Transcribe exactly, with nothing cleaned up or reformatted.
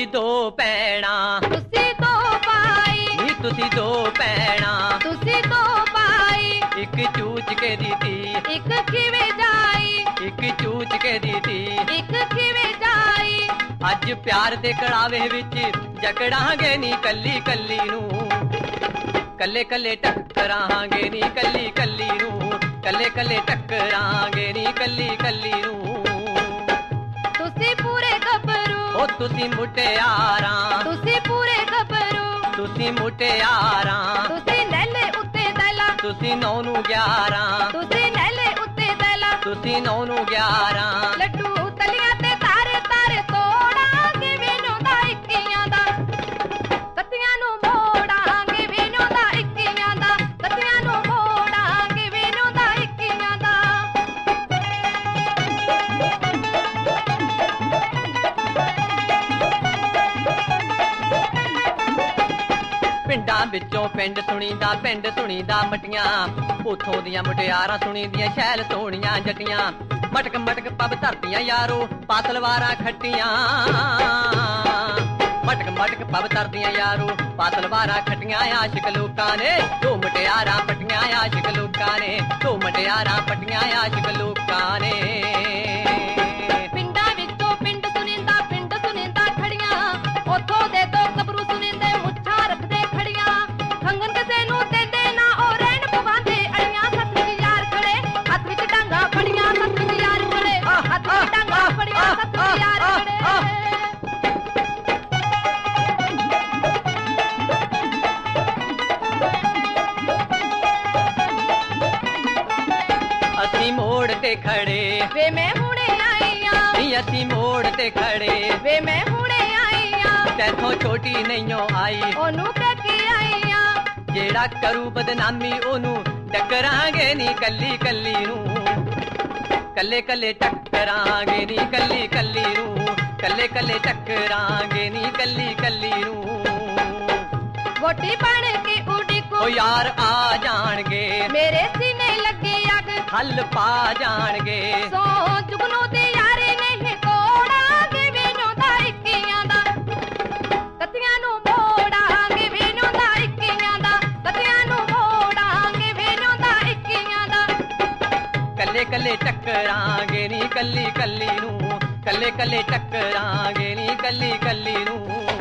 ਤੁਸੀਂ ਦੋ ਭੈਣਾਂ ਤੁਸੀਂ ਦੋ ਭਾਈ ਨੀ ਤੁਸੀਂ ਦੋ ਭੈਣਾਂ ਤੁਸੀਂ ਦੋ ਭਾਈ ਇੱਕ ਚੂਚ ਕੇ ਦੀ ਧੀ ਇੱਕ ਕਿਵੇਂ ਜਾਈ ਇੱਕ ਚੂਚ ਕੇ ਦੀ ਧੀ ਇੱਕ ਕਿਵੇਂ ਜਾਈ ਅੱਜ ਪਿਆਰ ਦੇ ਕੜਾਵੇ ਵਿੱਚ ਜਕੜਾਂਗੇ ਨੀ ਕੱਲੀ ਕੱਲੀ ਨੂੰ ਕੱਲੇ ਕੱਲੇ ਟੱਕਰਾਂਗੇ ਨੀ ਕੱਲੀ ਕੱਲੀ ਨੂੰ ਕੱਲੇ ਕੱਲੇ ਟੱਕਰਾਂਗੇ ਨੀ ਕੱਲੀ ਕੱਲੀ ਨੂੰ ਤੁਸੀਂ ਪੂਰੇ ਗੱਭਰੂ ਉਹ ਤੁਸੀਂ ਮੁਟਿਆਰਾਂ ਤੁਸੀਂ ਪੂਰੇ ਗੱਭਰੂ ਤੁਸੀਂ ਮੁਟਿਆਰਾਂ ਤੁਸੀਂ ਨੈਲੇ ਉੱਤੇ ਦੈਲਾ ਤੁਸੀਂ ਨੌ ਨੂੰ ਗਿਆਰਾਂ ਤੁਸੀਂ ਨੈਲੇ ਉੱਤੇ ਦੈਲਾ ਤੁਸੀਂ ਨੌ ਨੂੰ ਗਿਆਰਾਂ ਲੱਡੂ ਤਲੀਆਂ ਤੇ ਤਾਰੇ ਤਾਰੇ ਤੋੜਾਂਗੇ ਵੇਨੋਂ ਦਾ ਇੱਕੀਆਂ ਦਾ ਕੱਤੀਆਂ ਨੂੰ ਮੋੜਾਂਗੇ ਵੇਨੋਂ ਦਾ ਇੱਕੀਆਂ ਦਾ ਕੱਤੀਆਂ ਨੂੰ ਮੋੜਾਂਗੇ ਵੇਨੋਂ ਦਾ ਇੱਕੀਆਂ ਦਾ ਪਿੰਡਾਂ ਵਿੱਚੋਂ ਪਿੰਡ ਸੁਣੀਦਾ ਪਿੰਡ ਸੁਣੀਦਾ ਮਟੀਆਂ ਉਥੋਂ ਦੀਆਂ ਮੁਟਿਆਰਾਂ ਸੁਣੀਦੀਆਂ ਸ਼ੈਲ ਸੋਹਣੀਆਂ ਜੱਟੀਆਂ ਮਟਕ ਮਟਕ ਪੱਬ ਧਰਤੀਆਂ ਯਾਰੋ ਪਾਤਲਵਾਰਾਂ ਖੱਟੀਆਂ ਮਟਕ ਮਟਕ ਪੱਬ ਧਰਤੀਆਂ ਯਾਰੋ ਪਾਤਲਵਾਰਾਂ ਖੱਟੀਆਂ ਆਸ਼ਿਕ ਲੋਕਾਂ ਨੇ ਦੋ ਮੁਟਿਆਰਾਂ ਪਟੀਆਂ ਆਸ਼ਿਕ ਲੋਕਾਂ ਨੇ ਦੋ ਮੁਟਿਆਰਾਂ ਪਟੀਆਂ ਆਸ਼ਿਕ ਲੋਕਾਂ ਨੇ ਪਿੰਡਾਂ ਵਿੱਚੋਂ ਪਿੰਡ ਸੁਣੀਂਦਾ ਪਿੰਡ ਸੁਣੀਂਦਾ ਖੜੀਆਂ ਉਥੋਂ ਦੇ ਦੋ ਗੱਭਰੂ ਸੁਣੀਂਦੇ ਮੁੱਛਾਂ ਰੱਖਦੇ ਖੜੀਆਂ ਖੰਗਨ ਕਿਸੇ ਨੂੰ ਦਿੰਦੇ ਨਾ ਉਹ ਰਹਿਣ ਪਵਾਂਦੇ ਅੜੀਆਂ ਸੱਤ ਵਿੱਚ ਯਾਰ ਖੜੇ ਹੱਥ ਵਿੱਚ ਡਾਂਗਾ ਫੜੀਆਂ ਸੱਤ ਵਿੱਚ ਯਾਰ ਖੜੇ ਹੱਥ ਵਿੱਚ ਡਾਂਗਾ ਫੜੀਆਂ ਸੱਤ ਵਿੱਚ ਯਾਰ ਖੜੇ ਅਸੀਂ ਮੋੜ ਤੇ ਖੜੇ ਵੇ ਮੈਂ ਹੁਣੇ ਆਈ ਆਂ ਨੀ ਅਸੀਂ ਮੋੜ ਤੇ ਖੜੇ ਵੇ ਮੈਂ ਹੁਣੇ ਆਈ ਆਂ ਤੈਥੋਂ ਛੋਟੀ ਨਹੀਂਓ ਆਈ ਉਹਨੂੰ ਕਹਿ ਕੇ ਆਈ ਆਂ ਜਿਹੜਾ ਕਰੂ ਬਦਨਾਮੀ ਉਹਨੂੰ ਟੱਕਰਾਂਗੇ ਨੀ ਕੱਲੀ ਕੱਲੀ ਨੂੰ ਕੱਲੇ ਕੱਲੇ ਟੱਕਰਾਂਗੇ ਨੀ ਕੱਲੀ ਕੱਲੀ ਨੂੰ ਕੱਲੇ ਕੱਲੇ ਟੱਕਰਾਂਗੇ ਨੀ ਕੱਲੀ ਕੱਲੀ ਨੂੰ ਵੋਟੀ ਬਣ ਕੇ ਉਡੀਕੋ ਓ ਯਾਰ ਆ ਜਾਣਗੇ ਮੇਰੇ ਸੀਨੇ ਲੱਗੀ ਅੱਗ ਹੱਲ ਪਾ ਜਾਣਗੇ ਸੋ ਜੁਗਨੂ ਦੀ ਯਾਰੀ ਨਹੀਂ ਤੋੜਾਂਗੇ ਵੇਨੋਂ ਦਾ ਇੱਕੀਆਂ ਦਾ ਕੱਤੀਆਂ ਨੂੰ ਮੋੜਾਂਗੇ ਵੇਨੋਂ ਦਾ ਇੱਕੀਆਂ ਦਾ ਕੱਤੀਆਂ ਨੂੰ ਮੋੜਾਂਗੇ ਵੇਨੋਂ ਦਾ ਇੱਕੀਆਂ ਦਾ ਕੱਲੇ ਕੱਲੇ ਟੱਕਰਾਂਗੇ ਨੀ ਕੱਲੀ ਕੱਲੀ ਨੂੰ ਕੱਲੇ ਕੱਲੇ ਟੱਕਰਾਂਗੇ ਨੀ ਕੱਲੀ ਕੱਲੀ ਨੂੰ